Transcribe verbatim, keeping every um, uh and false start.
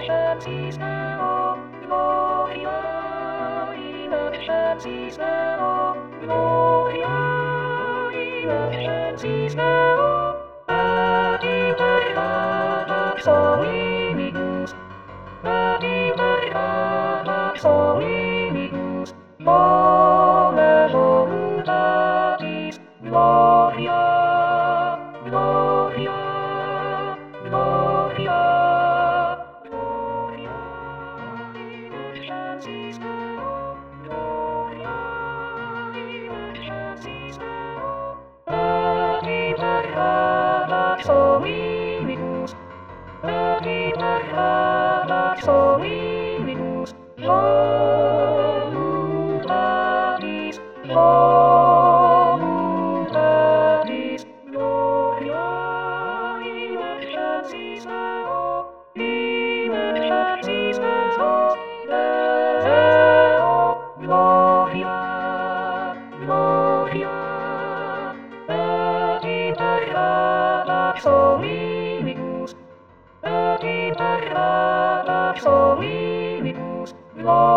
deficiencies now, Gloria, inefficiencies now, Gloria, inefficiencies now, Adivariata solimigus, Adivariata solimigus, Mone voluntatis, Gloria, Gloria, Gloria, Gloria, inefficiencies now, Gloria, inefficiencies now, Adivariata solimigus, Adivariata solimigus, voluntatis, voluntatis, Gloria, inefficiencies now, inefficiencies now, Deo, Gloria, Gloria, Adivariata solimigus, Adivariata solimigus, Gloria.